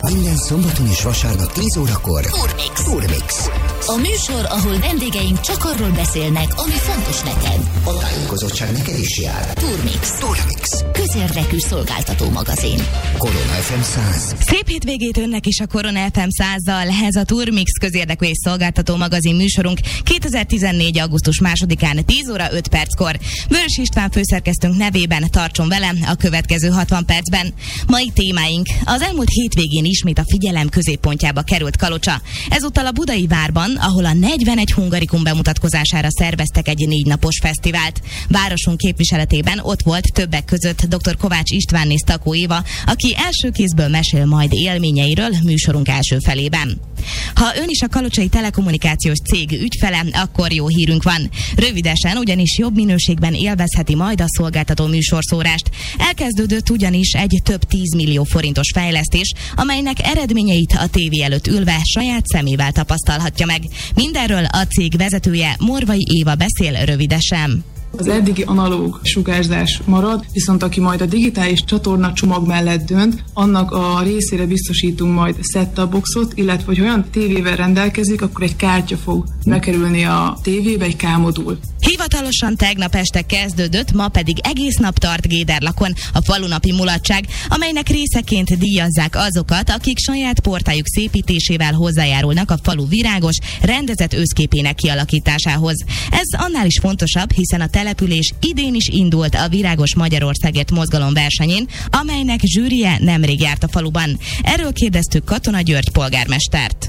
Minden szombaton és vasárnap 10 órakor Turmix. A műsor, ahol vendégeink csak arról beszélnek, ami fontos neked. A tájékozottság neked is jár. Turmix. Közérdekű szolgáltató magazin. Korona FM 100. Szép hétvégét önnek is a Korona FM 100-zal. Ez a Turmix közérdekű és szolgáltató magazin műsorunk 2014. augusztus 2-án 10 óra 5 perckor. Vörös István főszerkesztőnk nevében tartson velem a következő 60 percben. Mai témáink: az elmúlt hétvégén ismét a figyelem középpontjába került Kalocsa. Ezúttal a Budai Várban, ahol a 41 hungarikum bemutatkozására szerveztek egy 4 napos fesztivált. Városunk képviseletében ott volt többek között dr. Kovács Istvánné Sztakó Éva, aki első kézből mesél majd élményeiről műsorunk első felében. Ha ön is a kalocsai telekommunikációs cég ügyfele, akkor jó hírünk van. Rövidesen ugyanis jobb minőségben élvezheti majd a szolgáltató műsorszórást. Elkezdődött ugyanis egy több 10 millió forintos fejlesztés, amelynek eredményeit a tévé előtt ülve saját szemével tapasztalhatja meg. Mindenről a cég vezetője, Morvai Éva beszél rövidesen. Az eddigi analóg sugárzás marad, viszont aki majd a digitális csatorna csomag mellett dönt, annak a részére biztosítunk majd set-top boxot, illetve hogy olyan tévével rendelkezik, akkor egy kártya fog bekerülni a tévébe, egy K-modul. Hivatalosan tegnap este kezdődött, ma pedig egész nap tart Géderlakon a falunapi mulatság, amelynek részeként díjazzák azokat, akik saját portájuk szépítésével hozzájárulnak a falu virágos, rendezett őszképének kialakításához. Ez annál is fontosabb, hiszen a település idén is indult a Virágos Magyarországért mozgalom versenyén, amelynek zsűrie nemrég járt a faluban. Erről kérdeztük Katona György polgármestert.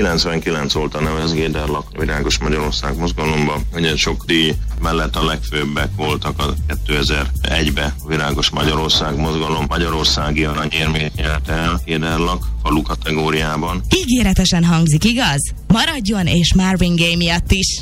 99 óta nevez Géderlak Virágos Magyarország mozgalomban. Ugye sok díj mellett a legfőbbek voltak a 2001-ben Virágos Magyarország mozgalom. Magyarországi aranyérményt nyert el Géderlak falu kategóriában. Ígéretesen hangzik, igaz? Maradjon, és Marvin Gaye miatt is!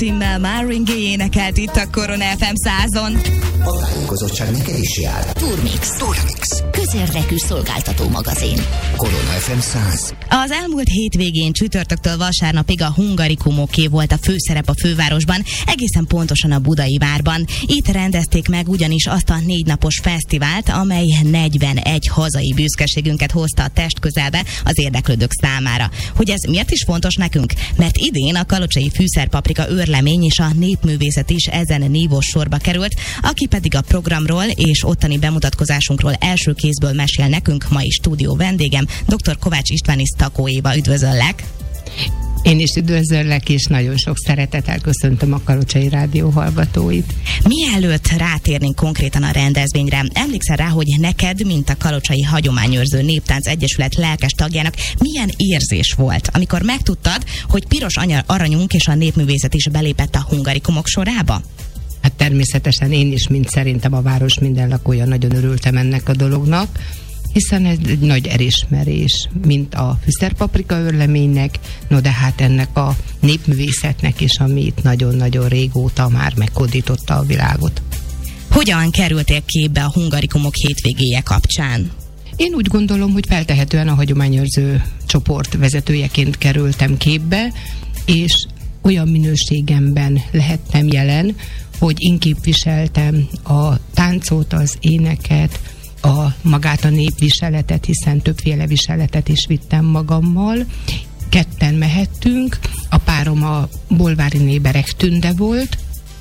címmel Marvin Gaye énekelt itt a Korona FM 100-on. A tájékozottság neked is jár. Turmix. Közérdekű szolgáltató magazin. Korona FM 100. Az elmúlt hétvégén csütörtöktől vasárnapig a Hungarikumoké volt a főszerep a fővárosban, egészen pontosan a Budai Várban. Itt rendezték meg ugyanis azt a 4 napos fesztivált, amely 41 hazai büszkeségünket hozta a testközelbe az érdeklődők számára. Hogy ez miért is fontos nekünk? Mert idén a kalocsai fűszerpaprika őrlemény és a népművészet is ezen névos sorba került, aki pedig a programról és ottani bemutatkozásunkról első kézből mesél nekünk, mai stúdió vendégem, dr. Kovács Istváni Sztakó Éva. Üdvözöllek! Én is üdvözöllek, és nagyon sok szeretettel köszöntöm a Kalocsai Rádió hallgatóit. Mielőtt rátérnénk konkrétan a rendezvényre, emlékszel rá, hogy neked, mint a Kalocsai Hagyományőrző Néptánc Egyesület lelkes tagjának milyen érzés volt, amikor megtudtad, hogy piros aranyunk és a népművészet is belépett a Hungarikumok sorába? Hát természetesen én is, mint szerintem a város minden lakója, nagyon örültem ennek a dolognak, hiszen ez egy nagy elismerés, mint a fűszerpaprika őrleménynek, no de hát ennek a népművészetnek is, ami itt nagyon-nagyon régóta már meghódította a világot. Hogyan kerültél képbe a Hungarikumok hétvégéje kapcsán? Én úgy gondolom, hogy feltehetően a hagyományőrző csoport vezetőjeként kerültem képbe, és olyan minőségemben lehettem jelen, hogy én képviseltem a táncot, az éneket, magát a népviseletet, hiszen többféle viseletet is vittem magammal. Ketten mehettünk, a párom a Bolvári Néberek Tünde volt,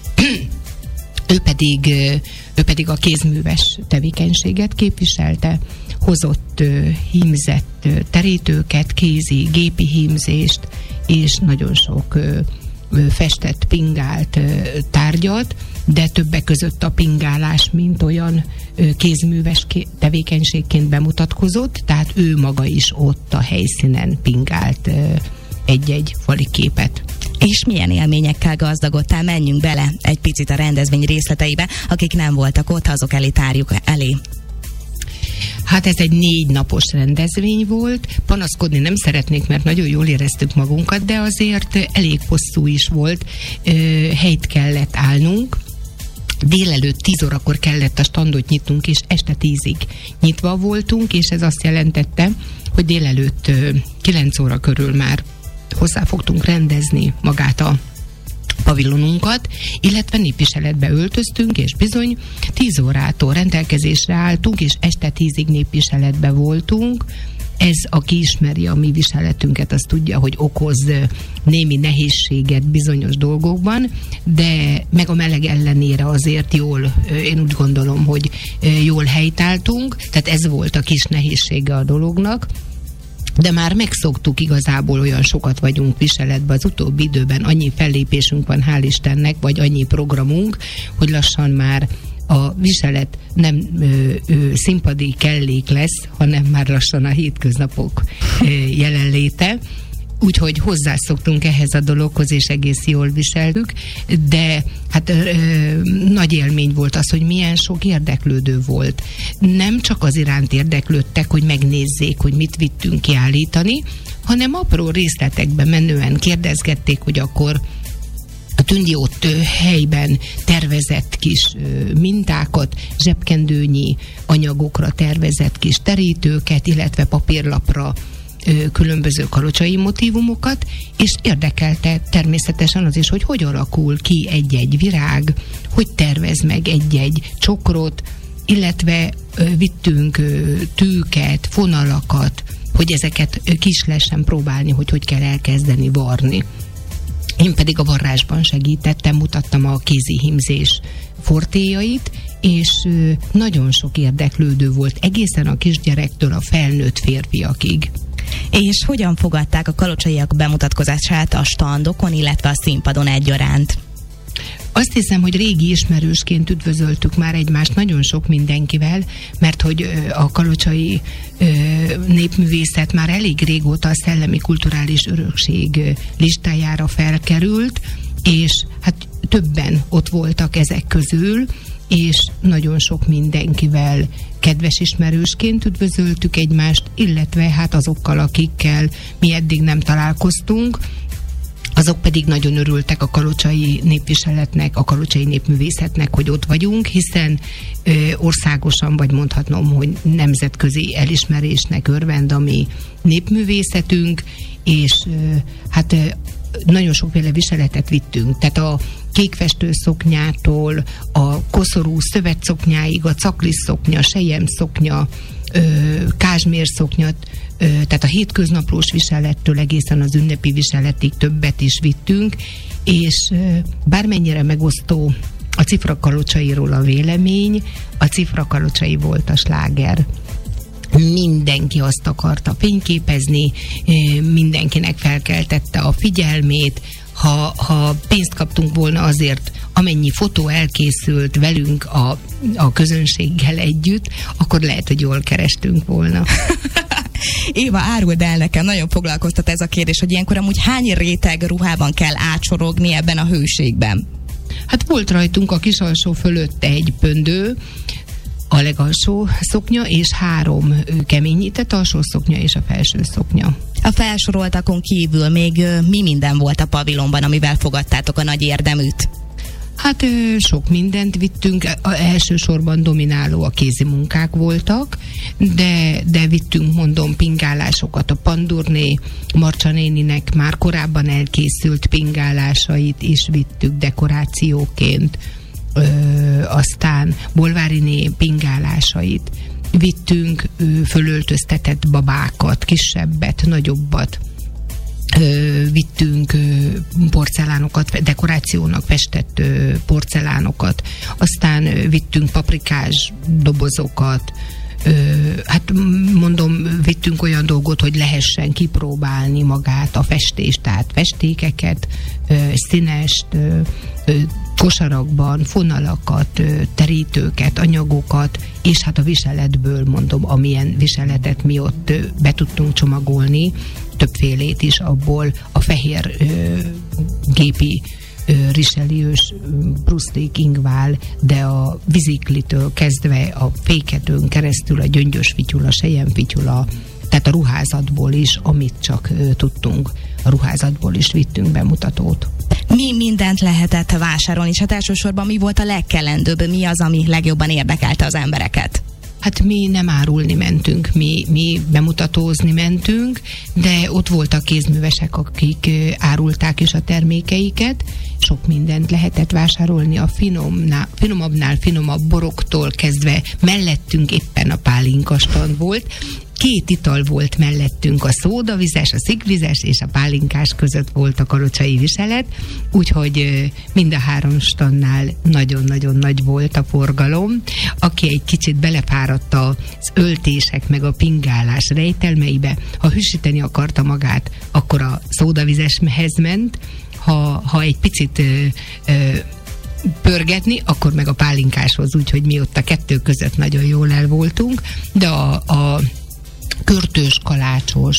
ő pedig a kézműves tevékenységet képviselte, hozott hímzett terítőket, kézi, gépi hímzést, és nagyon sok festett, pingált tárgyat, de többek között a pingálás mint olyan kézműves tevékenységként bemutatkozott, tehát ő maga is ott a helyszínen pingált egy-egy fali képet. És milyen élményekkel gazdagodtál? Menjünk bele egy picit a rendezvény részleteibe, akik nem voltak ott, azok elé tárjuk elé. Hát ez egy 4 napos rendezvény volt, panaszkodni nem szeretnék, mert nagyon jól éreztük magunkat, de azért elég hosszú is volt, helyt kellett állnunk. Délelőtt 10 órakor kellett a standot nyitnunk, és este 10-ig nyitva voltunk, és ez azt jelentette, hogy délelőtt 9 óra körül már hozzá fogtunk rendezni magát a pavilonunkat, illetve népviseletbe öltöztünk, és bizony 10 órától rendelkezésre álltunk, és este 10-ig népviseletbe voltunk. Ez, aki ismeri a mi viseletünket, az tudja, hogy okoz némi nehézséget bizonyos dolgokban, de meg a meleg ellenére azért jól, én úgy gondolom, hogy jól helytálltunk, tehát ez volt a kis nehézsége a dolognak. De már megszoktuk, igazából olyan sokat vagyunk viseletben, az utóbbi időben annyi fellépésünk van, hál' Istennek, vagy annyi programunk, hogy lassan már a viselet nem színpadi kellék lesz, hanem már lassan a hétköznapok jelenléte. Úgyhogy hozzászoktunk ehhez a dologhoz, és egész jól viseltük, de hát nagy élmény volt az, hogy milyen sok érdeklődő volt. Nem csak az iránt érdeklődtek, hogy megnézzék, hogy mit vittünk kiállítani, hanem apró részletekben menően kérdezgették, hogy akkor a Tündi ott helyben tervezett kis mintákat, zsebkendőnyi anyagokra tervezett kis terítőket, illetve papírlapra különböző kalocsai motívumokat, és érdekelte természetesen az is, hogy alakul ki egy-egy virág, hogy tervez meg egy-egy csokrot, illetve vittünk tűket, fonalakat, hogy ezeket ki is lehessen próbálni, hogy kell elkezdeni varni. Én pedig a varrásban segítettem, mutattam a kézi hímzés fortéjait, és nagyon sok érdeklődő volt, egészen a kisgyerektől a felnőtt férfiakig. És hogyan fogadták a kalocsaiak bemutatkozását a standokon, illetve a színpadon egyaránt? Azt hiszem, hogy régi ismerősként üdvözöltük már egymást nagyon sok mindenkivel, mert hogy a kalocsai népművészet már elég régóta a szellemi kulturális örökség listájára felkerült, és hát többen ott voltak ezek közül, és nagyon sok mindenkivel kedves ismerősként üdvözöltük egymást, illetve hát azokkal, akikkel mi eddig nem találkoztunk. azok pedig nagyon örültek a kalocsai népviseletnek, a kalocsai népművészetnek, hogy ott vagyunk, hiszen országosan, vagy mondhatnom, hogy nemzetközi elismerésnek örvend a mi népművészetünk, és hát nagyon sokféle viseletet vittünk. Tehát a kékfestő szoknyától, a koszorú szövetszoknyáig, a caklis szoknya, selyem szoknya, kázsmér szoknyat, tehát a hétköznaplós viselettől egészen az ünnepi viseletig többet is vittünk, és bármennyire megosztó a Cifra kalocsairól a vélemény, a Cifra kalocsai volt a sláger. Mindenki azt akarta fényképezni, mindenkinek felkeltette a figyelmét. Ha pénzt kaptunk volna azért, amennyi fotó elkészült velünk a közönséggel együtt, akkor lehet, hogy jól kerestünk volna. Éva, áruld el nekem, nagyon foglalkoztat ez a kérdés, hogy ilyenkor amúgy hány réteg ruhában kell átsorogni ebben a hőségben? Hát volt rajtunk a kisalsó fölött egy pöndő, a legalsó szoknya, és 3 keményített alsó szoknya és a felső szoknya. A felsoroltakon kívül még mi minden volt a pavilonban, amivel fogadtátok a nagy érdeműt? Hát sok mindent vittünk, elsősorban domináló a kézi munkák voltak, de vittünk, mondom, pingálásokat. A Pandurné Marcsa néninek már korábban elkészült pingálásait is vittük dekorációként, aztán Bolváriné pingálásait vittünk, fölöltöztetett babákat, kisebbet, nagyobbat, vittünk porcelánokat, dekorációnak festett porcelánokat, aztán vittünk paprikás dobozokat, hát mondom, vittünk olyan dolgot, hogy lehessen kipróbálni magát a festést, tehát festékeket, színest, kosarakban, fonalakat, terítőket, anyagokat, és hát a viseletből, mondom, amilyen viseletet mi ott be tudtunk csomagolni, többfélét is abból, a fehér gépi Richelieu-s Bruszték ingvál, de a viziklitől kezdve a féketőn keresztül a gyöngyös fityula, a selyemfityula, tehát a ruházatból is, amit csak tudtunk, a ruházatból is vittünk bemutatót. Mi mindent lehetett vásárolni, és hát elsősorban mi volt a legkelendőbb, mi az, ami legjobban érdekelte az embereket? Hát mi nem árulni mentünk, mi bemutatózni mentünk, de ott voltak kézművesek, akik árulták is a termékeiket, sok mindent lehetett vásárolni, a finomabbnál finomabb boroktól kezdve mellettünk éppen a pálinkastand volt, 2 ital volt mellettünk, a szódavizes, a szikvizes és a pálinkás között volt a kalocsai viselet, úgyhogy mind a 3 standnál nagyon-nagyon nagy volt a forgalom. Aki egy kicsit belefáradt az öltések meg a pingálás rejtelmeibe, ha hűsíteni akarta magát, akkor a szódavizeshez ment, ha egy picit pörgetni, akkor meg a pálinkáshoz, úgyhogy mi ott a 2 között nagyon jól el voltunk, de a körtős, kalácsos,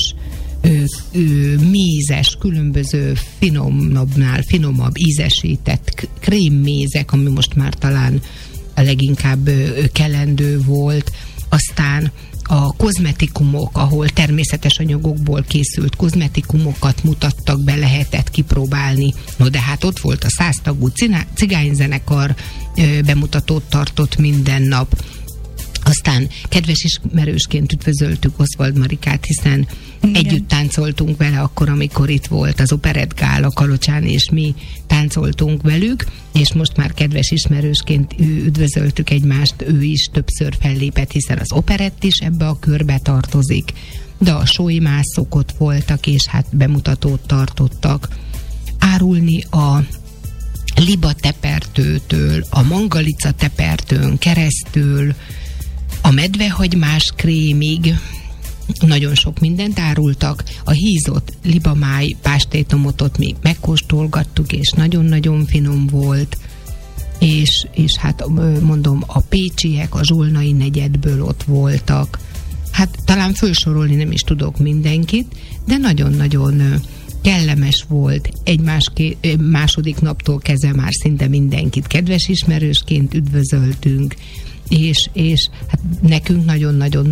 mézes, különböző finomabbnál finomabb ízesített krémmézek, ami most már talán a leginkább kelendő volt, aztán a kozmetikumok, ahol természetes anyagokból készült kozmetikumokat mutattak be, lehetett kipróbálni. No de hát ott volt a 100 tagú cigányzenekar, bemutatót tartott minden nap. Aztán kedves ismerősként üdvözöltük Oswald Marikát, hiszen együtt táncoltunk vele akkor, amikor itt volt az Operett Gála Kalocsán, és mi táncoltunk velük, és most már kedves ismerősként üdvözöltük egymást, ő is többször fellépett, hiszen az operett is ebbe a körbe tartozik, de a sólymászok ott voltak, és hát bemutatót tartottak. Árulni a liba tepertőtől, a mangalica tepertőn keresztül, a medvehagymás krémig nagyon sok mindent árultak. A hízott libamáj pástétomotot mi megkóstolgattuk, és nagyon-nagyon finom volt. És hát mondom, a pécsiek a zsolnai negyedből ott voltak. Hát talán felsorolni nem is tudok mindenkit, de nagyon-nagyon kellemes volt. Második naptól kezdve már szinte mindenkit kedves ismerősként üdvözöltünk, és hát nekünk nagyon-nagyon nagy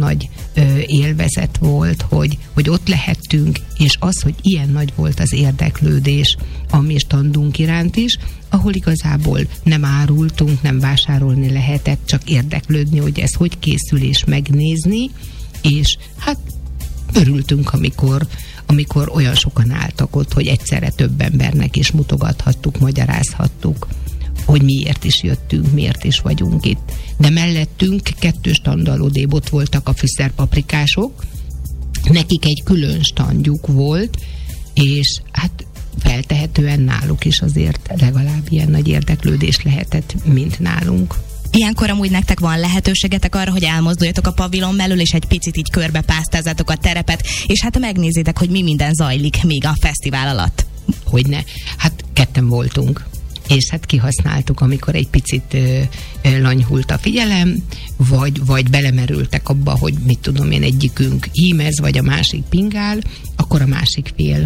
élvezet volt, hogy ott lehettünk, és az, hogy ilyen nagy volt az érdeklődés a mi standunk iránt is, ahol igazából nem árultunk, nem vásárolni lehetett, csak érdeklődni, hogy ez hogy készül, és megnézni, és hát örültünk, amikor olyan sokan álltak ott, hogy egyszerre több embernek is mutogathattuk, magyarázhattuk, hogy miért is jöttünk, miért is vagyunk itt. De mellettünk 2 standal odébb ott voltak a fűszerpaprikások, nekik egy külön standjuk volt, és hát feltehetően náluk is azért legalább ilyen nagy érdeklődés lehetett, mint nálunk. Ilyenkor amúgy nektek van lehetőségetek arra, hogy elmozduljatok a pavilon belül, és egy picit így körbepásztázzátok a terepet, és hát megnézitek, hogy mi minden zajlik még a fesztivál alatt. Hogyne. Hát 2 voltunk. És hát kihasználtuk, amikor egy picit lanyhult a figyelem, vagy belemerültek abba, hogy mit tudom én, egyikünk hímez, vagy a másik pingál, akkor a másik fél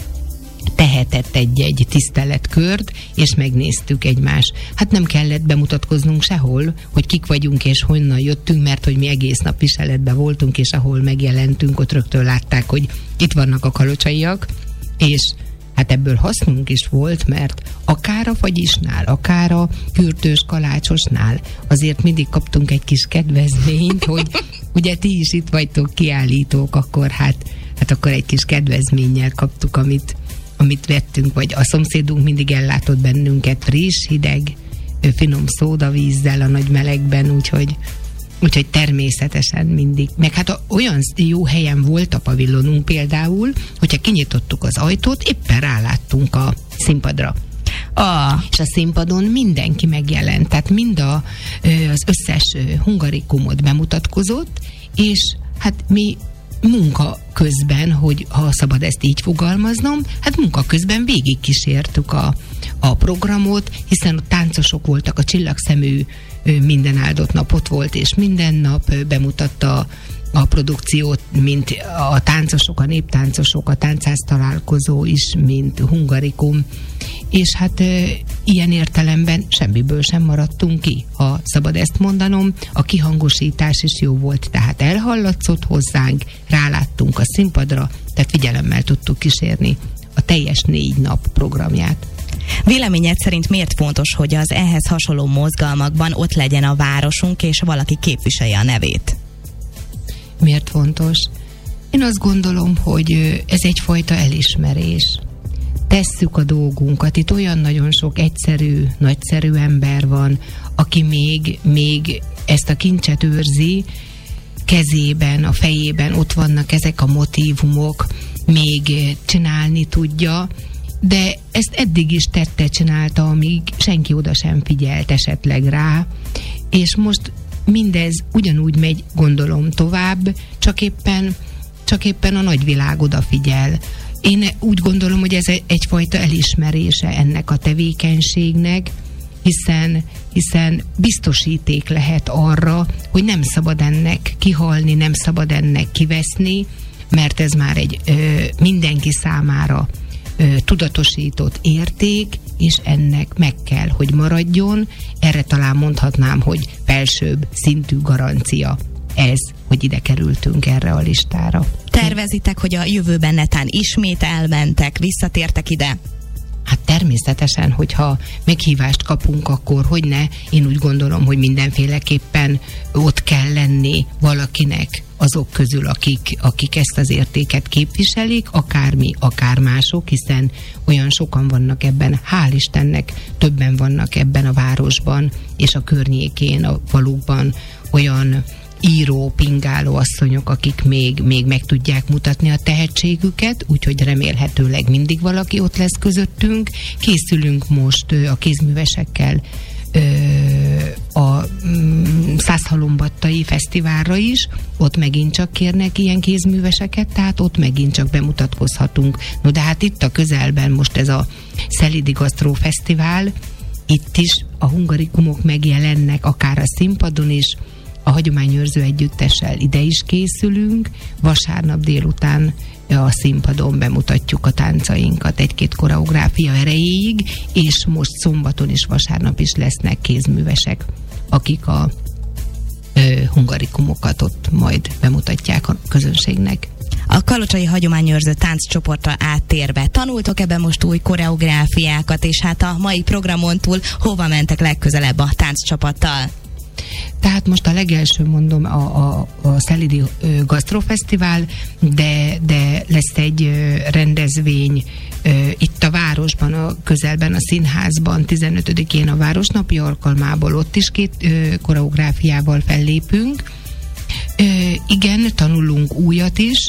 tehetett egy tiszteletkört, és megnéztük egymást. Hát nem kellett bemutatkoznunk sehol, hogy kik vagyunk és honnan jöttünk, mert hogy mi egész nap viseletben voltunk, és ahol megjelentünk, ott rögtön látták, hogy itt vannak a kalocsaiak, és hát ebből hasznunk is volt, mert akár a fagyisnál, akár a kürtős kalácsosnál azért mindig kaptunk egy kis kedvezményt, hogy ugye ti is itt vagytok kiállítók, akkor hát akkor egy kis kedvezménnyel kaptuk, amit vettünk, vagy a szomszédunk mindig ellátott bennünket friss, hideg, finom szódavízzel a nagy melegben, úgyhogy természetesen mindig. Meg hát olyan jó helyen volt a pavilonunk például, hogyha kinyitottuk az ajtót, éppen ráláttunk a színpadra. És a színpadon mindenki megjelent, tehát mind az összes hungarikumot bemutatkozott, és hát mi munka közben, hogy ha szabad ezt így fogalmaznom, hát munka közben végigkísértük a programot, hiszen a táncosok voltak, a csillagszemű minden áldott nap ott volt, és minden nap bemutatta a produkciót, mint a táncosok, a néptáncosok, a táncház találkozó is, mint hungarikum, és hát ilyen értelemben semmiből sem maradtunk ki, ha szabad ezt mondanom. A kihangosítás is jó volt, tehát elhallatszott hozzánk, ráláttunk a színpadra, tehát figyelemmel tudtuk kísérni a teljes 4 nap programját. Véleményed szerint miért fontos, hogy az ehhez hasonló mozgalmakban ott legyen a városunk, és valaki képviselje a nevét? Miért fontos? Én azt gondolom, hogy ez egyfajta elismerés. Tesszük a dolgunkat. Itt olyan nagyon sok egyszerű, nagyszerű ember van, aki még ezt a kincset őrzi, kezében, a fejében ott vannak ezek a motívumok, még csinálni tudja, de ezt eddig is csinálta, amíg senki oda sem figyelt esetleg rá, és most mindez ugyanúgy megy, gondolom, tovább, csak éppen a nagyvilág odafigyel. Én úgy gondolom, hogy ez egyfajta elismerése ennek a tevékenységnek, hiszen biztosíték lehet arra, hogy nem szabad ennek kihalni, nem szabad ennek kiveszni, mert ez már egy mindenki számára tudatosított érték, és ennek meg kell, hogy maradjon. Erre talán mondhatnám, hogy felsőbb szintű garancia ez, hogy ide kerültünk erre a listára. Tervezitek, hogy a jövőben netán ismét elmentek, visszatértek ide? Hát természetesen, hogyha meghívást kapunk, akkor hogy ne? Én úgy gondolom, hogy mindenféleképpen ott kell lenni valakinek azok közül, akik ezt az értéket képviselik, akár mi, akár mások, hiszen olyan sokan vannak ebben, hál' Istennek többen vannak ebben a városban, és a környékén, a falukban olyan író, pingáló asszonyok, akik még meg tudják mutatni a tehetségüket, úgyhogy remélhetőleg mindig valaki ott lesz közöttünk. Készülünk most a kézművesekkel a Szászhalombattai Fesztiválra is, ott megint csak kérnek ilyen kézműveseket, tehát ott megint csak bemutatkozhatunk. No de hát itt a közelben most ez a Szelidi Gasztró Fesztivál, itt is a hungarikumok megjelennek, akár a színpadon is, a Hagyományőrző Együttessel ide is készülünk, vasárnap délután a színpadon bemutatjuk a táncainkat 1-2 koreográfia erejéig, és most szombaton és vasárnap is lesznek kézművesek, akik hungarikumokat ott majd bemutatják a közönségnek. A kalocsai hagyományőrző tánccsoportra áttérve tanultok ebben most új koreográfiákat, és hát a mai programon túl hova mentek legközelebb a tánccsapattal? Tehát most a legelső mondom a Szelidi Gasztrofesztivál, de lesz egy rendezvény itt a városban, a közelben, a színházban, 15-én a Városnapi alkalmából, ott is 2 koreográfiával fellépünk. Igen, tanulunk újat is,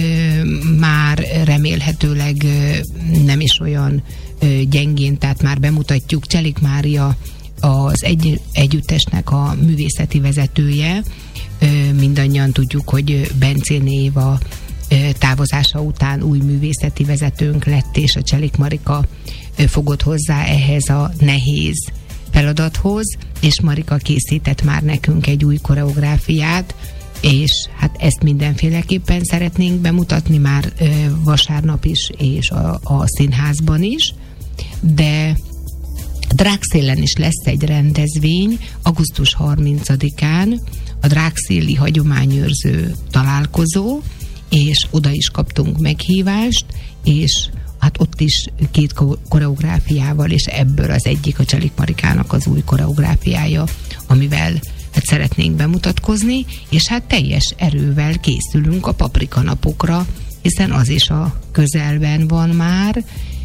már remélhetőleg nem is olyan gyengén, tehát már bemutatjuk. Cselik Mária az együttesnek a művészeti vezetője. Mindannyian tudjuk, hogy Bencéné Éva távozása után új művészeti vezetőnk lett, és a Cselik Marika fogott hozzá ehhez a nehéz feladathoz, és Marika készített már nekünk egy új koreográfiát, és hát ezt mindenféleképpen szeretnénk bemutatni már vasárnap is, és a színházban is, de Drágszélen is lesz egy rendezvény, augusztus 30-án, a Drágszéli hagyományőrző találkozó, és oda is kaptunk meghívást, és hát ott is 2 koreográfiával, és ebből az egyik a Cselik Marikának az új koreográfiája, amivel hát szeretnénk bemutatkozni, és hát teljes erővel készülünk a Paprika napokra, hiszen az is a közelben van már,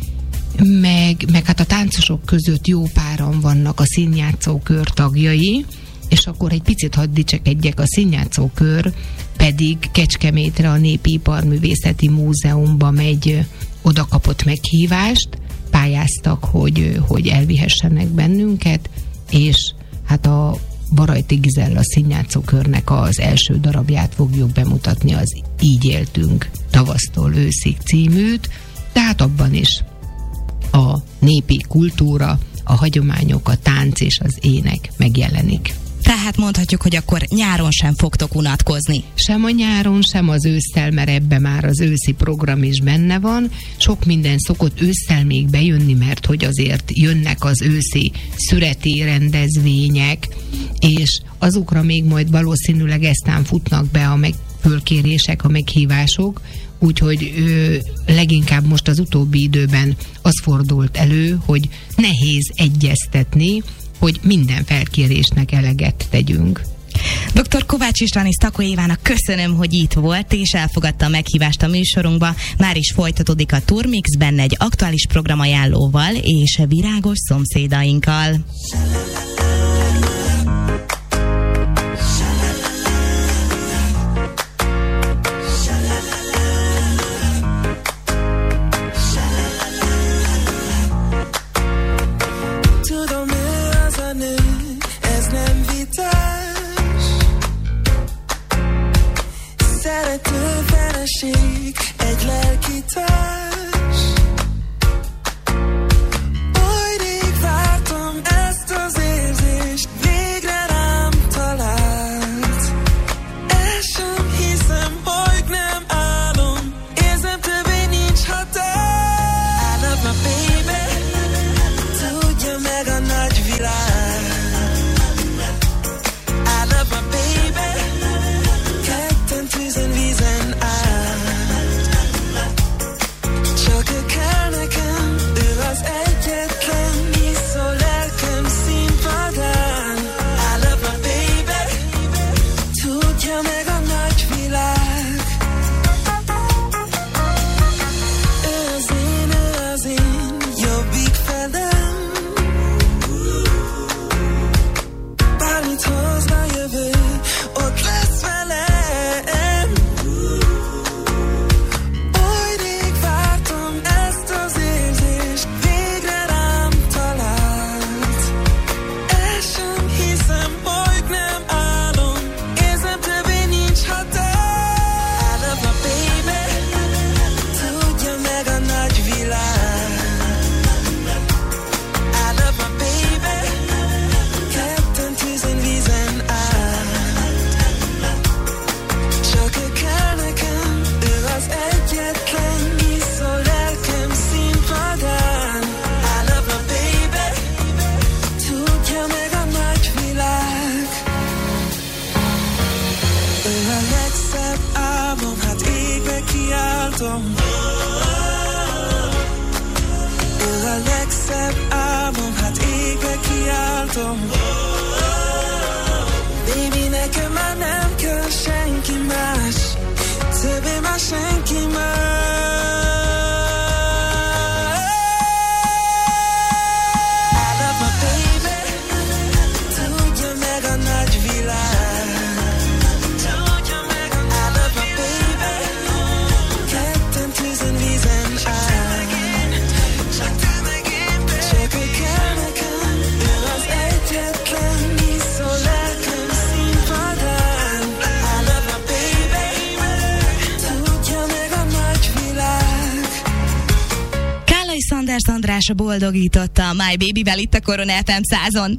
meg hát a táncosok között jó páran vannak a színjátszókör tagjai, és akkor egy picit hadd dicsekedjek, a színjátszókör pedig Kecskemétre a Népi Iparművészeti Múzeumba megy, oda kapott meghívást, pályáztak, hogy elvihessenek bennünket, és hát a Barajti Gizella színjátszókörnek az első darabját fogjuk bemutatni, az Így éltünk tavasztól őszig címűt, tehát abban is a népi kultúra, a hagyományok, a tánc és az ének megjelenik. Tehát mondhatjuk, hogy akkor nyáron sem fogtok unatkozni. Sem a nyáron, sem az ősszel, mert ebbe már az őszi program is benne van. Sok minden szokott ősszel még bejönni, mert hogy azért jönnek az őszi szüreti rendezvények, és azokra még majd valószínűleg eztán futnak be a fölkérések, a meghívások, úgyhogy leginkább most az utóbbi időben az fordult elő, hogy nehéz egyeztetni, hogy minden felkérésnek eleget tegyünk. Dr. Kovács István és Takó Évának köszönöm, hogy itt volt, és elfogadta a meghívást a műsorunkba. Már is folytatódik a Turmix, benne egy aktuális programajánlóval és virágos szomszédainkkal. Egy lelki társ. Oly rég vártam ezt az érzést, végre rám talált. El sem hiszem, hogy nem álom, érzem többé nincs határ. I love my baby, tudja meg a nagy világ. I love my baby, ketten tűzen vízen áll. legszebb álmom, hát égbe kiáltom. Ő a legszebb álmom, hát égbe kiáltom. Baby, nekem már nem kell senki más, többé már senki más. I love my baby, tudja meg a nagy világ. I love my baby, ketten tűzön vízen áll. Csak ő kell nekem, ő az egyetlen, hisz a lelkem színpadán. I love my baby, tudja meg a nagy világ. Kállai Szanders András boldogította a My Baby-vel itt a Korona FM 100-on.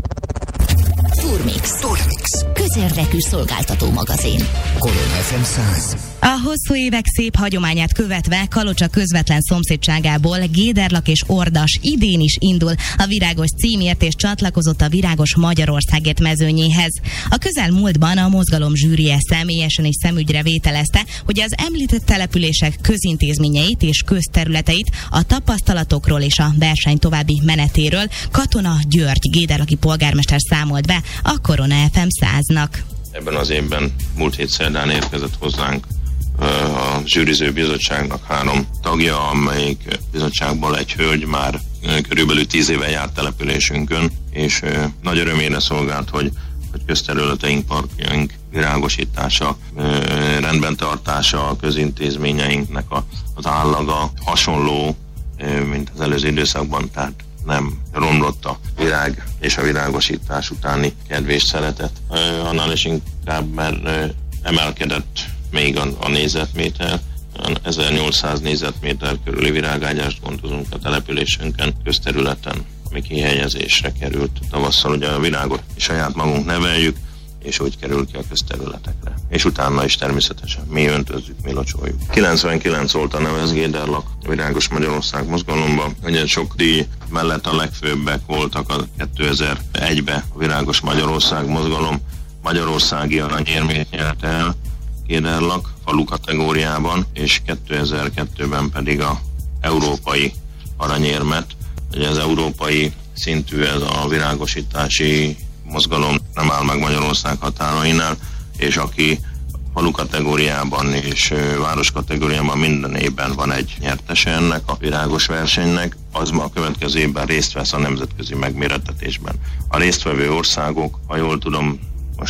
Turmix. Közérdekű szolgáltató magazin. Korona FM 100. A hosszú évek szép hagyományát követve Kalocsa közvetlen szomszédságából Géderlak és Ordas idén is indul a Virágos címért és csatlakozott a Virágos Magyarországért mezőnyéhez. A közelmúltban a mozgalom zsűrie személyesen és szemügyre vételezte, hogy az említett települések közintézményeit és közterületeit, a tapasztalatokról és a verseny további menetéről Katona György géderlaki polgármester számolt be a Korona FM 100-nak. Ebben az évben múlt hét szerdán érkezett hozzánk a zsűriző bizottságnak 3 tagja, amelyik bizottságból egy hölgy már körülbelül 10 éve járt településünkön, és nagy örömére szolgált, hogy közterületeink, parkjaink virágosítása, rendben tartása, a közintézményeinknek az állaga hasonló, mint az előző időszakban, tehát nem romlott a virág és a virágosítás utáni kedv és szeretet. Annál is inkább, mert emelkedett még a négyzetméter, 1800 négyzetméter körüli virágágyást gondozunk a településünkön, közterületen, ami kihelyezésre került tavasszal. Ugye a virágot saját magunk neveljük, és úgy kerül ki a közterületekre. És utána is természetesen mi öntözzük, mi locsoljuk. 99 óta nevez Géderlak a Virágos Magyarország mozgalomba. Ugye sok díj mellett a legfőbbek voltak a 2001-ben a Virágos Magyarország mozgalom. Magyarországi aranyérmét nyert el Géderlak falu kategóriában, és 2002-ben pedig a európai aranyérmet. Ugye az európai szintű ez a virágosítási mozgalom nem áll meg Magyarország határainál, és aki falu kategóriában és város kategóriában minden évben van egy nyertese ennek a virágos versenynek, az ma a következő évben részt vesz a nemzetközi megmérettetésben. A résztvevő országok, ha jól tudom, most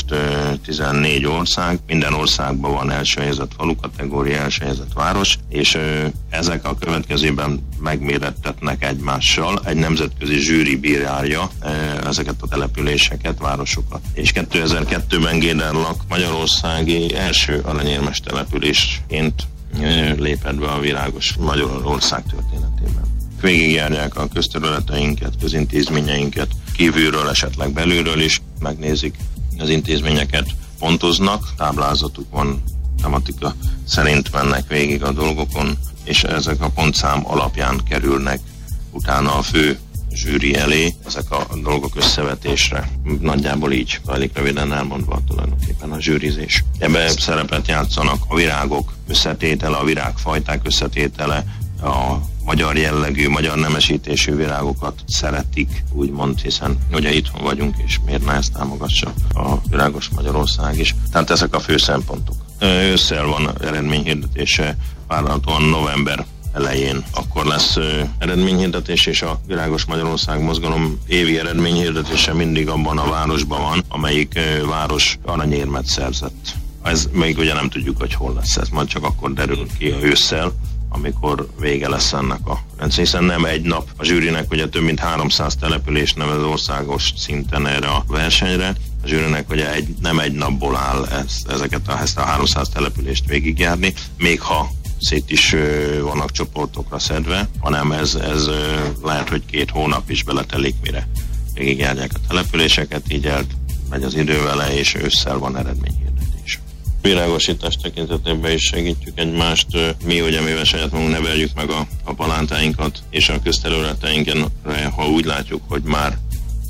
14 ország, minden országban van első helyezett falu kategória, első helyezett város, és ezek a következőben megmérettetnek egymással, egy nemzetközi zsűri bírálja ezeket a településeket, városokat. És 2002-ben Géderlak magyarországi első aranyérmes településként lépett be a Virágos Magyarország történetében. Végigjárják a közterületeinket, közintézményeinket, kívülről, esetleg belülről is, megnézik az intézményeket, pontoznak, táblázatuk van, tematika szerint mennek végig a dolgokon, és ezek a pontszám alapján kerülnek utána a fő zsűri elé, ezek a dolgok összevetésre. Nagyjából így válik röviden elmondva tulajdonképpen a zsűrizés. Ebben szerepet játszanak a virágok összetétele, a virágfajták összetétele, a magyar jellegű, magyar nemesítésű virágokat szeretik, úgymond, hiszen ugye itthon vagyunk, és miért ne ezt támogassa a Virágos Magyarország is. Tehát ezek a fő szempontok. Ősszel van eredményhirdetése, várhatóan november elején akkor lesz eredményhirdetés, és a Virágos Magyarország mozgalom évi eredményhirdetése mindig abban a városban van, amelyik város aranyérmet szerzett. Ez még ugye nem tudjuk, hogy hol lesz ez, majd csak akkor derül ki ősszel, amikor vége lesz ennek a rendszer, hiszen nem egy nap. A zsűrinek ugye több mint 300 település nevez országos szinten erre a versenyre. A zsűrinek ugye nem egy napból áll ezt a 300 települést végigjárni, még ha szét is vannak csoportokra szedve, hanem ez lehet, hogy 2 hónap is beletelik, mire végigjárják a településeket, így megy az idő vele, és ősszel van eredményhirdetés. Virágosítás tekintetében is segítjük egymást. Mi ugye, mivel saját magunk neveljük meg a palántáinkat, és a közterületeinken, ha úgy látjuk, hogy már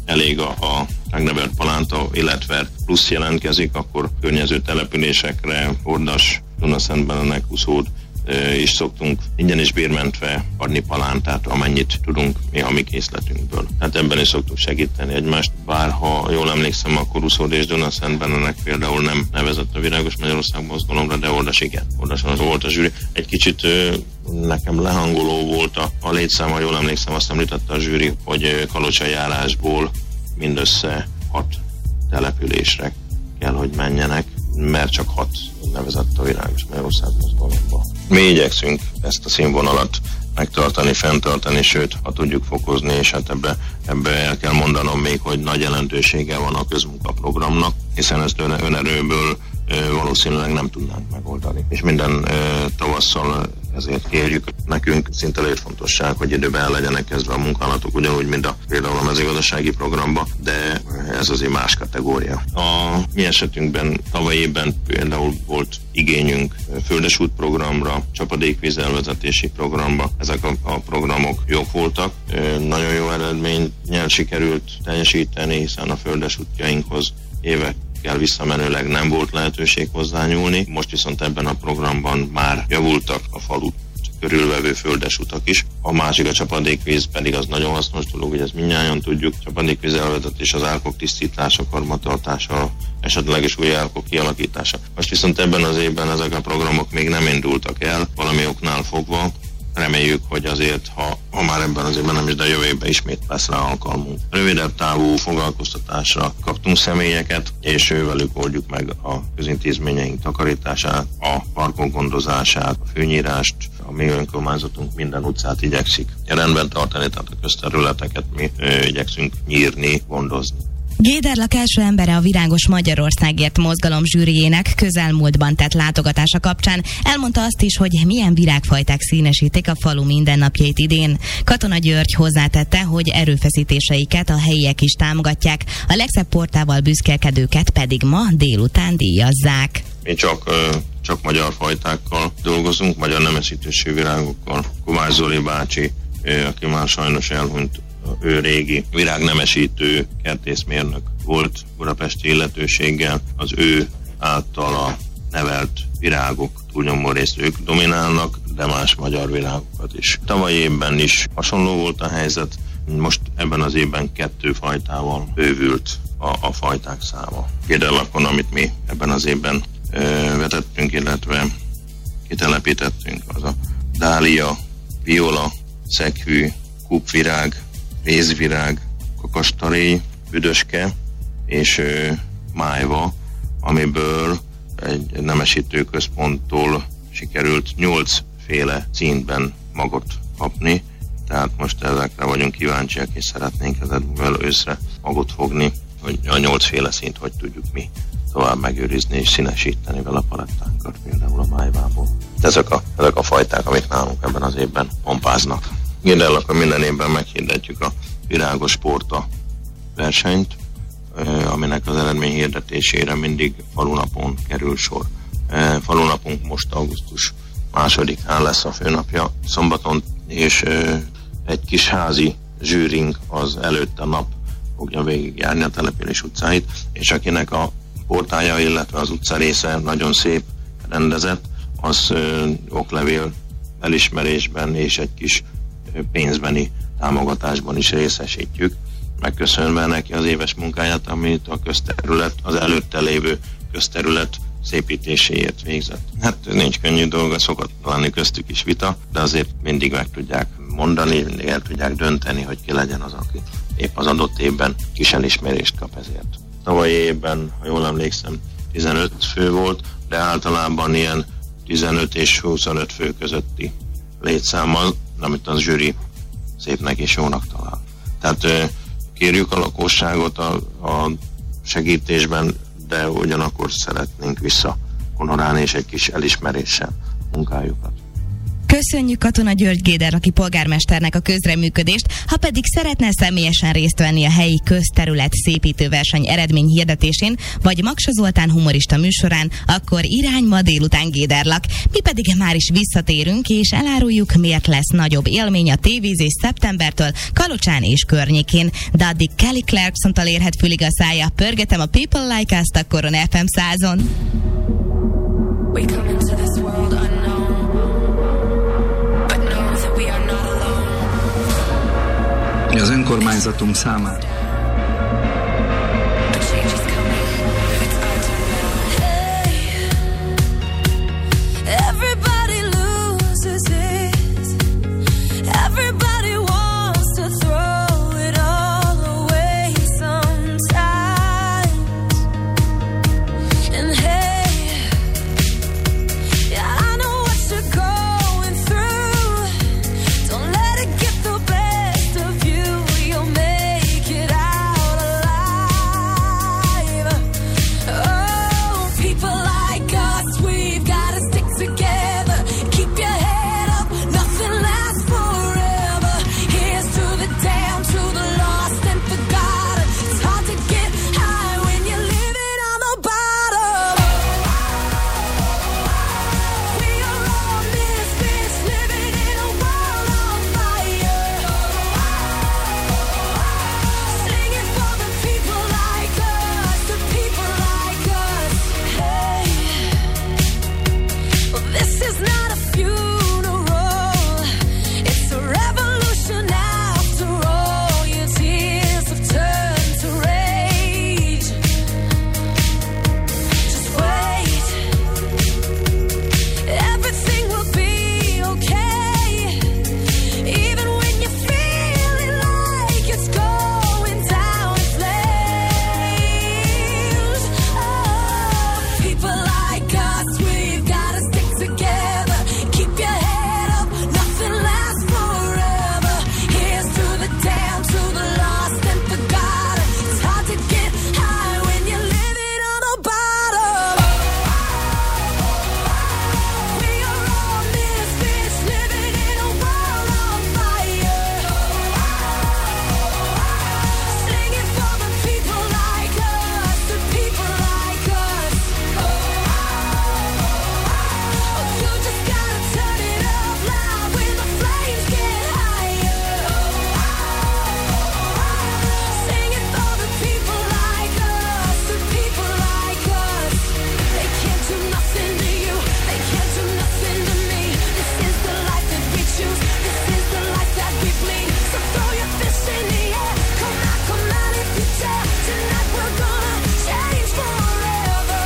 elég a megnevelt palánta, illetve plusz jelentkezik, akkor környező településekre, Ordas, Dunaszentbenenek, Huszód is szoktunk ingyen és bérmentve adni palántát, amennyit tudunk mi a mi készletünkből. Hát ebben is szoktuk segíteni egymást, bár ha jól emlékszem, akkor Huszód és Dunaszentbenenek például nem nevezett a Virágos Magyarország mozgalomra, de Ordas igen. Ordason az volt a zsűri. Egy kicsit nekem lehangoló volt a létszám, ha jól emlékszem, azt említette a zsűri, hogy Kalocsai járásból mindössze 6 településre kell, hogy menjenek, mert csak 6 nevezett a Virágos Magyarország mozgalomba. Mi igyekszünk ezt a színvonalat megtartani, fenntartani, sőt, ha tudjuk fokozni, és hát ebbe el kell mondanom még, hogy nagy jelentősége van a közmunkaprogramnak, hiszen ezt önerőből valószínűleg nem tudnánk megoldani. És minden tavasszal ezért kérjük, nekünk szinte létfontosság, hogy időben el legyenek kezdve a munkálatok, ugyanúgy, mint például a mezőgazdasági programba, de ez azért más kategória. A mi esetünkben tavaly évben például volt igényünk földesút programra, csapadékvízelvezetési programba. Ezek a programok jók voltak, nagyon jó eredménnyel sikerült teljesíteni, hiszen a földesútjainkhoz évekkel visszamenőleg nem volt lehetőség hozzányúlni. Most viszont ebben a programban már javultak a falut körülvevő földesutak is. A másik a csapadékvíz, pedig az nagyon hasznos dolog, hogy ezt mindnyájan tudjuk. Csapadékvíz elvezetés, az árkok tisztítása, karbantartása, esetleges új árkok kialakítása. Most viszont ebben az évben ezek a programok még nem indultak el, valami oknál fogva. Reméljük, hogy azért, ha már ebben az évben nem is, de jövő évben ismét lesz rá alkalmunk. Rövidebb távú foglalkoztatásra kaptunk személyeket, és velük oldjuk meg a közintézményeink takarítását, a parkok gondozását, a fűnyírást. A mi önkormányzatunk minden utcát igyekszik rendben tartani, tehát a közterületeket mi igyekszünk nyírni, gondozni. Géderlak első embere a Virágos Magyarországért mozgalom zsűriének közelmúltban tett látogatása kapcsán elmondta azt is, hogy milyen virágfajták színesítik a falu mindennapjait idén. Katona György hozzátette, hogy erőfeszítéseiket a helyiek is támogatják, a legszebb portával büszkélkedőket pedig ma délután díjazzák. Mi csak magyar fajtákkal dolgozunk, magyar nemesítésű virágokkal. Kovács Zoli bácsi, aki már sajnos elhunyt, ő régi virágnemesítő kertészmérnök volt budapesti illetőséggel, az ő általa nevelt virágok túlnyomó részt ők dominálnak, de más magyar virágokat is. Tavaly évben is hasonló volt a helyzet, most ebben az évben 2 fajtával bővült a fajták száma. Géderlakon, amit mi ebben az évben vetettünk, illetve kitelepítettünk, az a dália, viola, szekvű, kupvirág, rézvirág, kakastaréj, büdöske és májva, amiből egy nemesítő központtól sikerült 8 féle színben magot kapni, tehát most ezekre vagyunk kíváncsiak, és szeretnénk ezzel őszre magot fogni, hogy a 8 féle színt hogy tudjuk mi tovább megőrizni és színesíteni vele a palettánkat, például a májvából. Ezek a fajták, amik nálunk ebben az évben pompáznak. Géderlakon minden évben meghirdetjük a Virágos Porta versenyt, aminek az eredmény hirdetésére mindig falunapon kerül sor. Falunapunk most augusztus 2-án lesz a főnapja, szombaton, és egy kis házi zsűrink az előtte nap fogja végigjárni a település utcáit, és akinek a portája, illetve az utca része nagyon szép rendezett, az oklevél elismerésben és egy kis pénzbeni támogatásban is részesítjük, megköszönve neki az éves munkáját, amit a közterület, az előtte lévő közterület szépítéséért végzett. Hát nincs könnyű dolga, szokott lenni köztük is vita, de azért mindig meg tudják mondani, mindig el tudják dönteni, hogy ki legyen az, aki épp az adott évben kis elismerést kap ezért. Tavalyi évben, ha jól emlékszem, 15 fő volt, de általában ilyen 15 és 25 fő közötti létszámmal, amit az zsűri szépnek és jónak talál. Tehát kérjük a lakosságot a segítésben, de ugyanakkor szeretnénk visszahonorálni és egy kis elismeréssel munkájukat. Köszönjük Katona György Géderlaki polgármesternek a közreműködést, ha pedig szeretne személyesen részt venni a helyi közterület szépítő verseny eredmény hirdetésén, vagy Maksa Zoltán humorista műsorán, akkor irány ma délután Géderlak. Mi pedig már is visszatérünk, és eláruljuk, miért lesz nagyobb élmény a tévézés szeptembertől Kalocsán és környékén. De addig Kelly Clarkson-tól érhet fülig a szája, pörgetem a People Like Us-t a Korona FM 100-on. We come into this world unknown, but know that we are not alone. Az önkormányzatunk számára. A change is coming, it's our turn now. Hey, everybody loses it. Everybody wants to throw it all away sometimes. And hey, yeah, I know what you're going through. Don't let it get the best of you. You'll make it out alive. Oh, people like us, we've gotta stick together. Keep your head up, nothing lasts forever. Here's to the down, to the lost and forgotten. It's hard to get high when you're living on the bottom. We are all misfits living in a world on fire. Singing for the people like us, the people like us. Hey, well, this is not a funeral, it's a revolution after all. Your tears have turned to rage. Just wait, everything will be okay. Even when you're feeling like it's going down in flames. Oh, people like us, we've gotta stick together. Keep your head up, nothing lasts forever. Here's to the down, to the lost and forgotten. It's hard to get high when you're living on the bottom. We are all misfits living in a world on fire. Singing for the people like us, the people like us. Oh, you just gotta turn it up loud when the flames get higher. Singing for the people like us, the people like us. They can't do nothing to you, they can't do nothing to me. This is the life that we choose, this is the life that we bleed. So throw your fists in the air, come out if you dare. Tonight we're gonna change forever.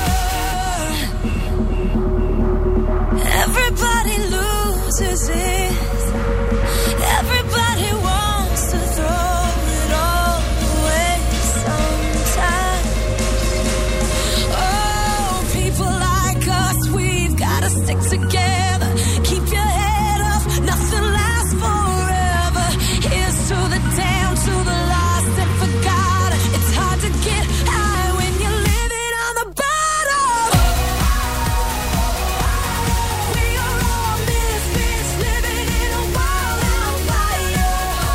Everybody loses it. Everybody wants to throw it all away sometimes. Oh, people like us, we've gotta stick together. Keep your head up, nothing lasts forever. Here's to the down, to the lost and forgotten. It's hard to get high when you're living on the bottom. We are all misfits living in a world on fire.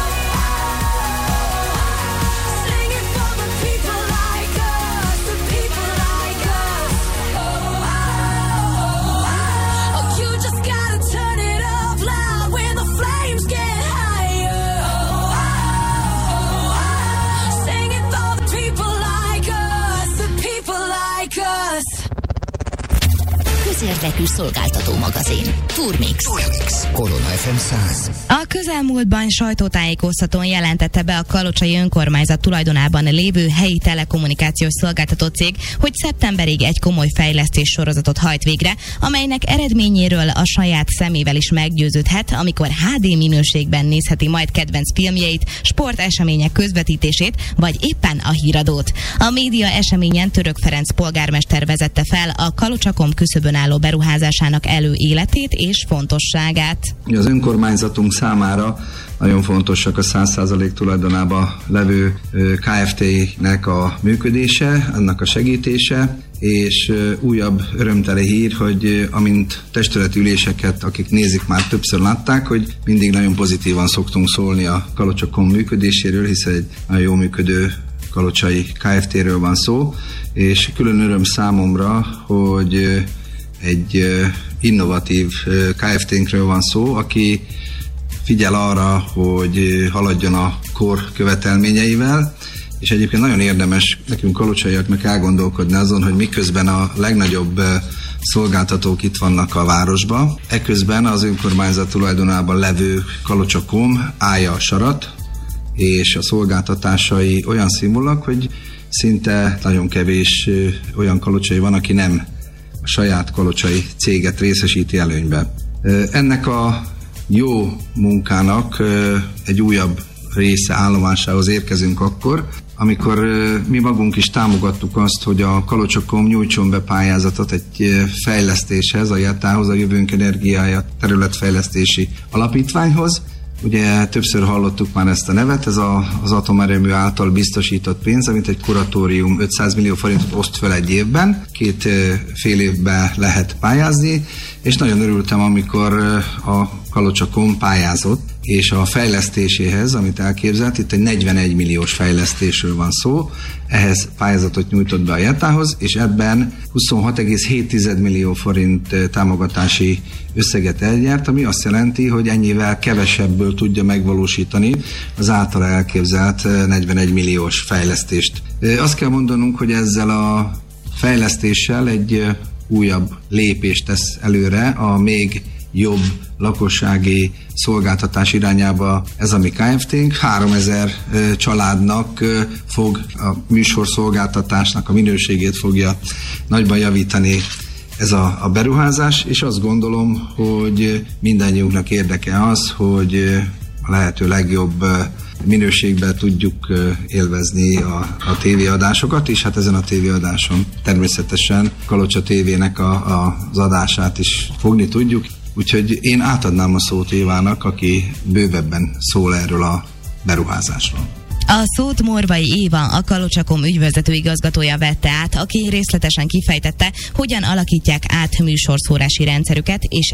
Singing for the people like us, the people like us. Oh, you just gotta turn it up loud when the flames get higher. Singing for the people like us, the people like us. Közérdekű szolgáltató magazin. Turmix. Korona FM 100. A közelmúltban sajtótájékoztatón jelentette be a kalocsai önkormányzat tulajdonában lévő helyi telekommunikációs szolgáltató cég, hogy szeptemberig egy komoly fejlesztés sorozatot hajt végre, amelynek eredményéről a saját szemével is meggyőződhet, amikor HD minőségben nézheti majd kedvenc filmjeit, sportesemények közvetítését, vagy éppen a híradót. A média eseményen Török Ferenc polgármester vezette fel a Kalocsakom küszöbön álló szolgáló beruházásának előéletét és fontosságát. Az önkormányzatunk számára nagyon fontosak a 100% tulajdonában levő KFT-nek a működése, annak a segítése, és újabb örömteli hír, hogy amint testületi üléseket, akik nézik, már többször látták, hogy mindig nagyon pozitívan szoktunk szólni a Kalocsa.com működéséről, hiszen egy nagyon jó működő kalocsai KFT-ről van szó, és külön öröm számomra, hogy egy innovatív KFT-nkről van szó, aki figyel arra, hogy haladjon a kor követelményeivel, és egyébként nagyon érdemes nekünk kalocsaiaknak elgondolkodni azon, hogy miközben a legnagyobb szolgáltatók itt vannak a városban, eközben az önkormányzat tulajdonában levő Kalocsa.com állja a sarat, és a szolgáltatásai olyan színvonalak, hogy szinte nagyon kevés olyan kalocsai van, aki nem a saját kalocsai céget részesíti előnybe. Ennek a jó munkának egy újabb része állomásához érkezünk akkor, amikor mi magunk is támogattuk azt, hogy a Kalocsa.com nyújtson be pályázatot egy fejlesztéshez, a JETA-hoz, a Jövőnk Energiája területfejlesztési alapítványhoz. Ugye többször hallottuk már ezt a nevet, ez az atomerőmű által biztosított pénz, amit egy kuratórium 500 millió forintot oszt fel egy évben, 2 fél évben lehet pályázni, és nagyon örültem, amikor a Kalocsa.com pályázott, és a fejlesztéséhez, amit elképzelt, itt egy 41 milliós fejlesztésről van szó, ehhez pályázatot nyújtott be a JETA-hoz, és ebben 26,7 millió forint támogatási összeget elnyert, ami azt jelenti, hogy ennyivel kevesebből tudja megvalósítani az általa elképzelt 41 milliós fejlesztést. Azt kell mondanunk, hogy ezzel a fejlesztéssel egy újabb lépést tesz előre a még jobb lakossági szolgáltatás irányába ez a mi KFT-nk. 3000 családnak fog a műsorszolgáltatásnak a minőségét fogja nagyban javítani ez a beruházás, és azt gondolom, hogy mindannyiunknak érdeke az, hogy a lehető legjobb minőségben tudjuk élvezni a tévéadásokat, és hát ezen a tévéadáson természetesen Kalocsa TV-nek az adását is fogni tudjuk. Úgyhogy én átadnám a szót Évának, aki bővebben szól erről a beruházásról. A szót Morvai Éva, a Kalocsa.com ügyvezető igazgatója vette át, aki részletesen kifejtette, hogyan alakítják át műsorszórási rendszerüket és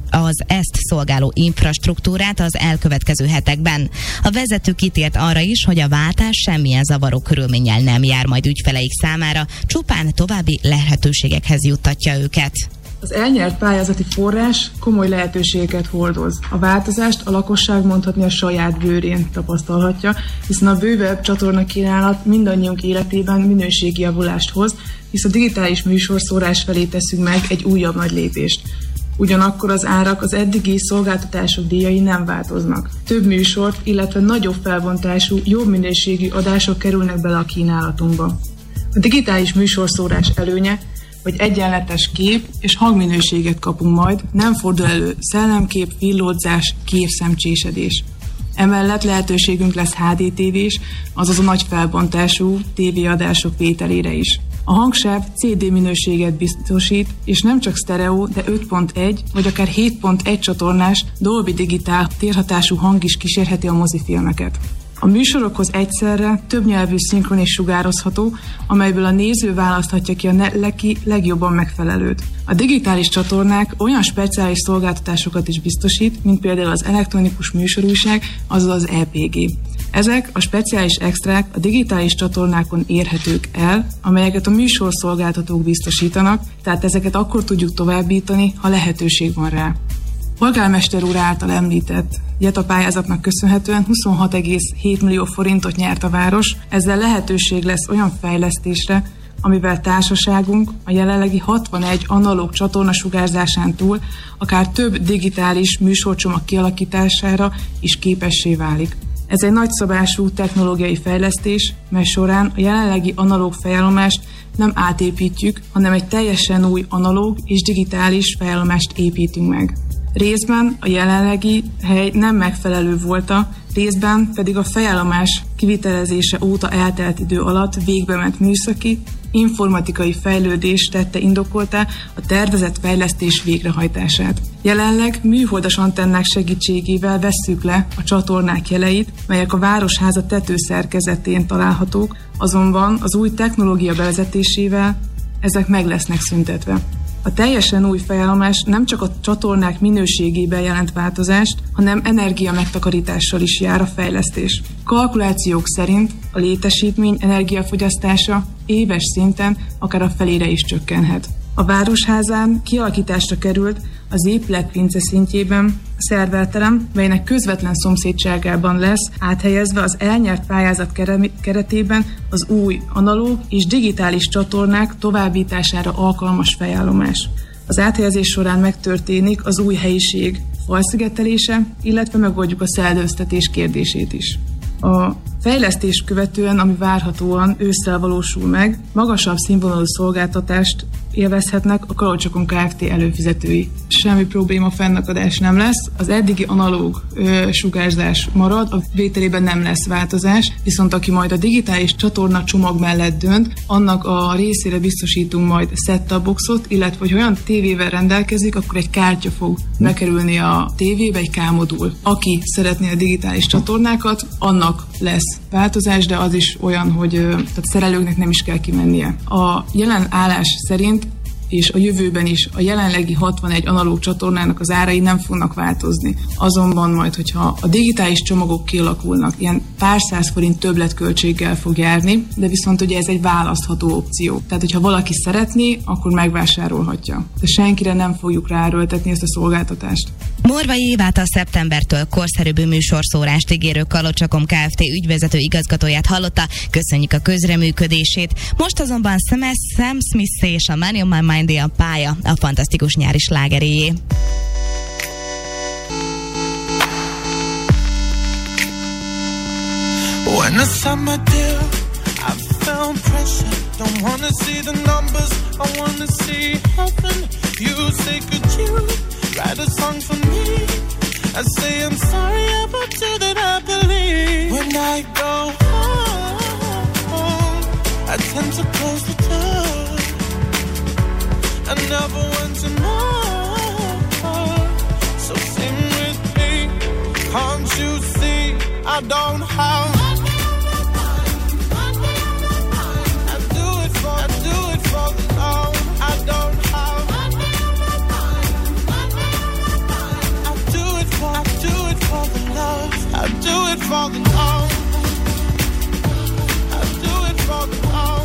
ezt szolgáló infrastruktúrát az elkövetkező hetekben. A vezető kitért arra is, hogy a váltás semmilyen zavaró körülménnyel nem jár majd ügyfeleik számára, csupán további lehetőségekhez juttatja őket. Az elnyert pályázati forrás komoly lehetőségeket hordoz. A változást a lakosság mondhatni a saját bőrén tapasztalhatja, hiszen a bővebb csatornakínálat mindannyiunk életében minőségi javulást hoz, hisz a digitális műsorszórás felé teszünk meg egy újabb nagy lépést. Ugyanakkor az árak az eddigi szolgáltatások díjai nem változnak. Több műsort, illetve nagyobb felbontású, jobb minőségű adások kerülnek bele a kínálatunkba. A digitális műsorszórás előnye, hogy egyenletes kép és hangminőséget kapunk majd, nem fordul elő szellemkép, villódzás, képszemcsésedés. Emellett lehetőségünk lesz HD tévés, azaz a nagy felbontású tévéadások vételére is. A hangsáv CD minőséget biztosít, és nem csak sztereó, de 5.1 vagy akár 7.1 csatornás Dolby Digital térhatású hang is kísérheti a mozifilmeket. A műsorokhoz egyszerre többnyelvű szinkron is sugározható, amelyből a néző választhatja ki a neki legjobban megfelelőt. A digitális csatornák olyan speciális szolgáltatásokat is biztosít, mint például az elektronikus műsorújság, azaz az EPG. Ezek a speciális extrák a digitális csatornákon érhetők el, amelyeket a műsorszolgáltatók biztosítanak, tehát ezeket akkor tudjuk továbbítani, ha lehetőség van rá. Polgármester úr által említett JETA pályázatnak köszönhetően 26,7 millió forintot nyert a város, ezzel lehetőség lesz olyan fejlesztésre, amivel társaságunk a jelenlegi 61 analóg csatorna sugárzásán túl akár több digitális műsorcsomag kialakítására is képessé válik. Ez egy nagyszabású technológiai fejlesztés, mely során a jelenlegi analóg fejállomást nem átépítjük, hanem egy teljesen új analóg és digitális fejállomást építünk meg. Részben a jelenlegi hely nem megfelelő volta, részben pedig a fejállomás kivitelezése óta eltelt idő alatt végbement műszaki, informatikai fejlődés tette indokoltá a tervezett fejlesztés végrehajtását. Jelenleg műholdas antennák segítségével vesszük le a csatornák jeleit, melyek a városháza tetőszerkezetén találhatók, azonban az új technológia bevezetésével ezek meg lesznek szüntetve. A teljesen új felállomás nem csak a csatornák minőségében jelent változást, hanem energia megtakarítással is jár a fejlesztés. Kalkulációk szerint a létesítmény energiafogyasztása éves szinten akár a felére is csökkenhet. A városházán kialakításra került az épületpince szintjében a szerverterem, melynek közvetlen szomszédságában lesz áthelyezve az elnyert pályázat keretében az új analóg és digitális csatornák továbbítására alkalmas felállomás. Az áthelyezés során megtörténik az új helyiség falszigetelése, illetve megoldjuk a szellőztetés kérdését is. A fejlesztés követően, ami várhatóan ősszel valósul meg, magasabb színvonalú szolgáltatást élvezhetnek a Kalocsa.com Kft. Előfizetői. Semmi probléma, fennakadás nem lesz. Az eddigi analóg sugárzás marad, a vételében nem lesz változás, viszont aki majd a digitális csatorna csomag mellett dönt, annak a részére biztosítunk majd set-top boxot, illetve hogy olyan tévével rendelkezik, akkor egy kártya fog bekerülni a tévébe, egy K-modul. Aki szeretné a digitális csatornákat, annak lesz változás, de az is olyan, hogy tehát szerelőknek nem is kell kimennie. A jelen állás szerint és a jövőben is a jelenlegi 61 analóg csatornának az árai nem fognak változni. Azonban majd, hogyha a digitális csomagok kialakulnak, ilyen pár száz forint többletköltséggel fog járni, de viszont ugye ez egy választható opció. Tehát, hogyha valaki szeretné, akkor megvásárolhatja. De senkire nem fogjuk ráerőltetni ezt a szolgáltatást. Morvai Évát, szeptembertől korszerűbb műsorszórást ígérő Kalocsa.com Kft. Ügyvezető igazgatóját hallotta. Köszönjük a közreműködését. Most azonban Sam Smith és a Money on My Mind a pálya a fantasztikus nyári slágeréjé. When the summer deal, I felt pressure. Don't wanna see the numbers, I wanna see heaven. You say, could you write a song for me? I say, I'm sorry about you that I believe. When I go home, I tend to close the door. I never want to know. So sing with me. Can't you see I don't have? I do it for the love. I don't have. I do it for the love. I do it for the love. I do it for the love.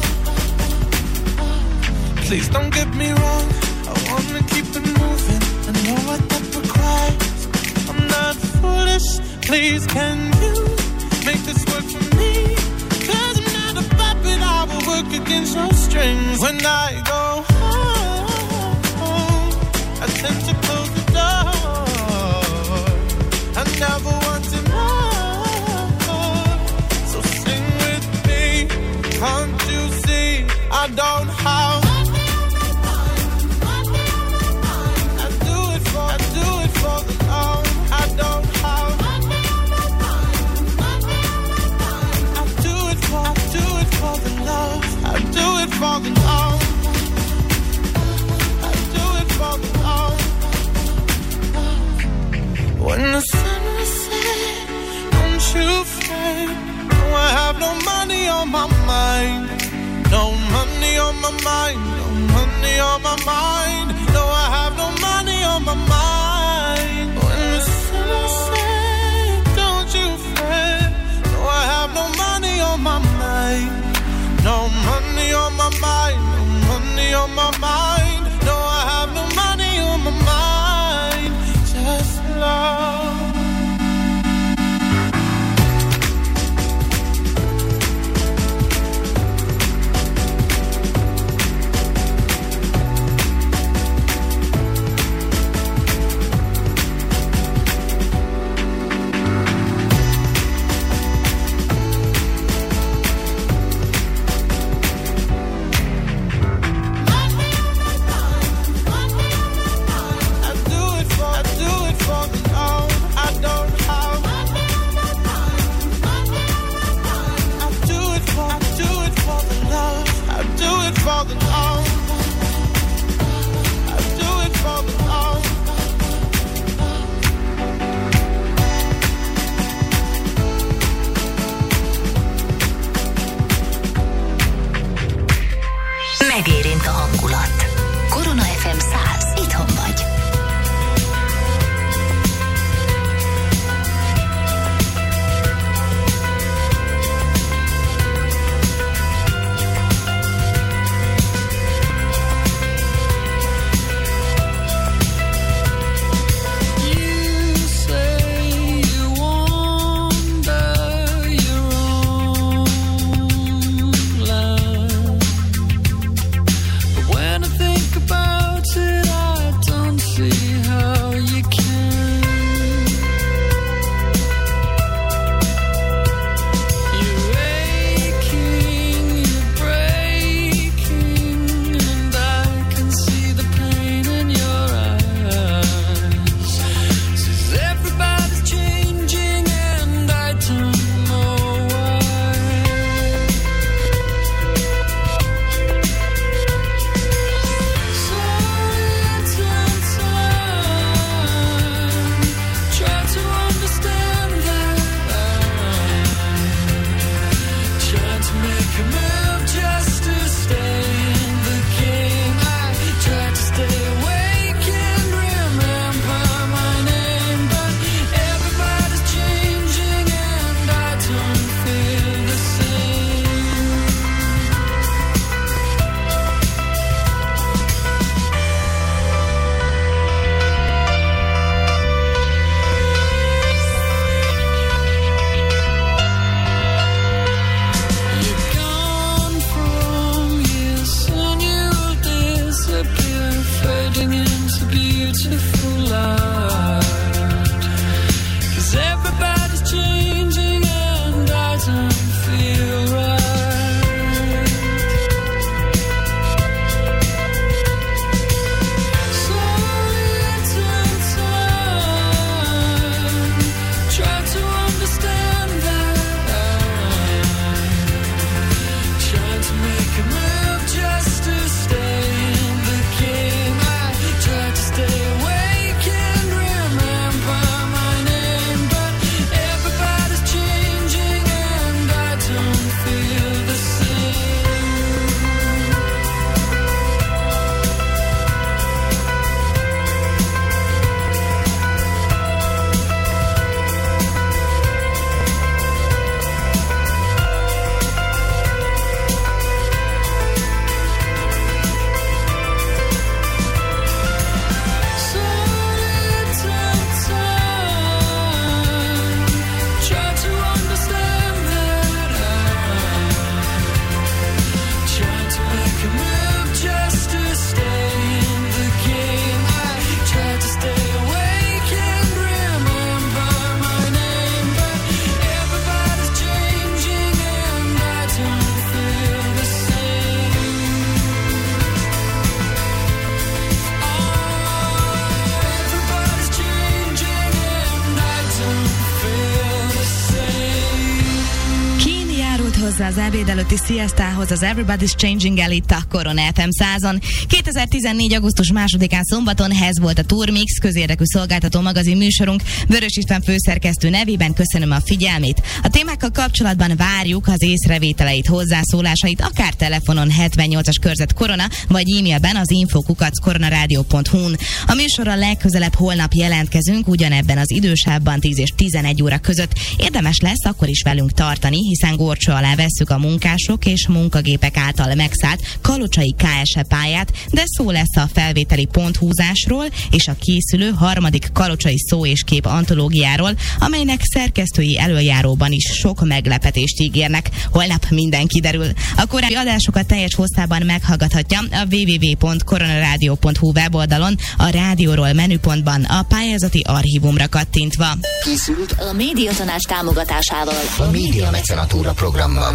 Please don't get me wrong, I wanna keep it moving. I know what that requires. I'm not foolish, please can you make this work for me? 'Cause I'm not a puppet, I will work against your strings. When I go home, I tend to close the door. I never want to know. So sing with me, can't you see I don't have? For the love, I do it for the love. When the sun will set, don't you fret. No, I have no money on my mind. No money on my mind. No money on my mind. No, I have no money on my mind. When the sun will set, don't you fret. No, I have no money on my mind. No money on my mind, no money on my mind. No, I have no money on my mind. Just love. love. 'Cause everybody's changing and I don't feel right. So little time, try to understand that I'm trying to make a move just to stay in the game. I try to stay awake and remember my name, but everybody's changing and I don't feel the same. So little time, try to understand that I'm trying to make a move just to stay in the game. I try to stay awake and remember my name, but everybody's changing and I don't feel the same. Everybody's changing and I don't feel the same. Keen járult hozzá az ebéd előtti sziasztához az Everybody's Changing-el itt a Korona FM 100-on. 2014. augusztus 2-án szombaton ez volt a Turmix, közérdekű szolgáltató magazin műsorunk. Vörös István főszerkesztő nevében köszönöm a figyelmét. A témákkal kapcsolatban várjuk az észrevételeit, hozzászólásait, akár telefonon 78-as körzet korona, vagy e-mailben az info@koronaradio.hu-n. A műsorral legközelebb holnap jelentkezünk, ugyanebben az idősávban 10 és 11 óra között. Érdemes lesz akkor is velünk tartani, hiszen górcső alá vesszük a munkások és munkagépek által megszállt kalocsai KSE pályát, de szó lesz a felvételi ponthúzásról és a készülő harmadik kalocsai szó és kép antológiáról, amelynek szerkesztői előjáróban is sok meglepetést ígérnek. Holnap minden kiderül. A korábbi adásokat teljes hosszában meghallgathatja a www.koronaradio.hu weboldalon, a rádióról menüpontban a pályázati archívumra kattintva. Készült a Médiatanács támogatásával. A Média Mecenatúra programban.